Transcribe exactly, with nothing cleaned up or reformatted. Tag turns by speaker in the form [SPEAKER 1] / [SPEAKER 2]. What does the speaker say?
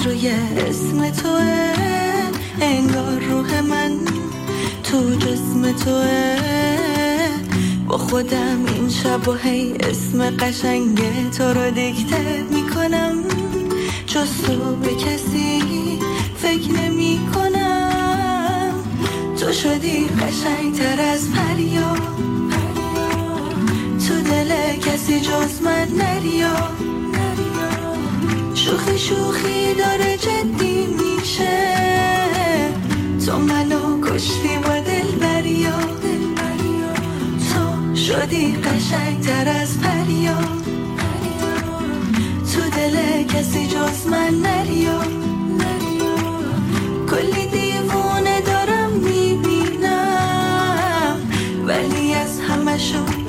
[SPEAKER 1] روی اسم توه، انگار روح من تو جسم توه. با خودم این شب و هی اسم قشنگ تو رو دیکته میکنم، جز تو به کسی فکر نمی کنم. تو شدی قشنگ تر از پریا، تو دل کسی جز من نریا. شوخی شوخی داره جدی میشه، تو منو کشتی با دل بریا. تو شدی قشنگ تر از پریا، تو دل کسی جز من نریا. کلی دیوونه دارم میبینم، ولی از همشون